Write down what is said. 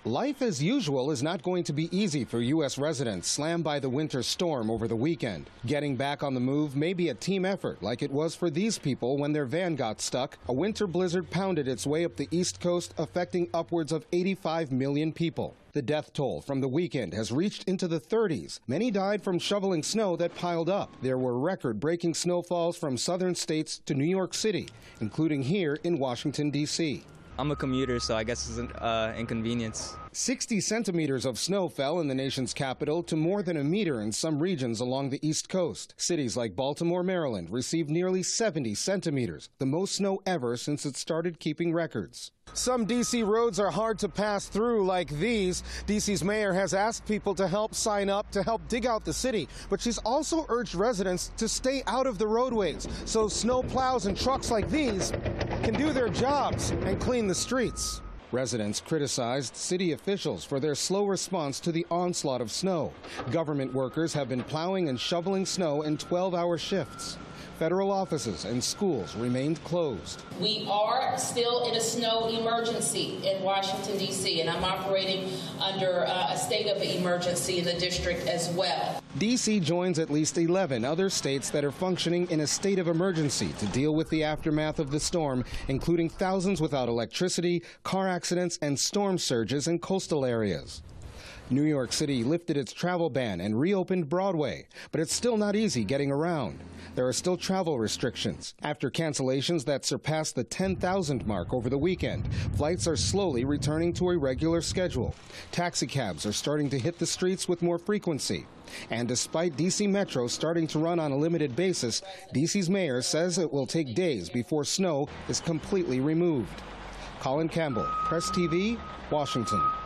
Life as usual is not going to be easy for U.S. residents slammed by the winter storm over the weekend. Getting back on the move may be a team effort, like it was for these people when their van got stuck. A winter blizzard pounded its way up the East Coast, affecting upwards of 85 million people. The death toll from the weekend has reached into the 30s. Many died from shoveling snow that piled up. There were record-breaking snowfalls from southern states to New York City, including here in Washington, D.C. I'm a commuter, so I guess it's an inconvenience. 60 centimeters of snow fell in the nation's capital to more than a meter in some regions along the East Coast. Cities like Baltimore, Maryland received nearly 70 centimeters, the most snow ever since it started keeping records. Some D.C. roads are hard to pass through, like these. D.C.'s mayor has asked people to help sign up to help dig out the city, but she's also urged residents to stay out of the roadways so snow plows and trucks like these can do their jobs and clean the streets. Residents criticized city officials for their slow response to the onslaught of snow. Government workers have been plowing and shoveling snow in 12-hour shifts. Federal offices and schools remained closed. We are still in a snow emergency in Washington, D.C., and I'm operating under a state of emergency in the district as well. D.C. joins at least 11 other states that are functioning in a state of emergency to deal with the aftermath of the storm, including thousands without electricity, car accidents, and storm surges in coastal areas. New York City lifted its travel ban and reopened Broadway, but it's still not easy getting around. There are still travel restrictions. After cancellations that surpassed the 10,000 mark over the weekend, flights are slowly returning to a regular schedule. Taxicabs are starting to hit the streets with more frequency. And despite D.C. Metro starting to run on a limited basis, D.C.'s mayor says it will take days before snow is completely removed. Colin Campbell, Press TV, Washington.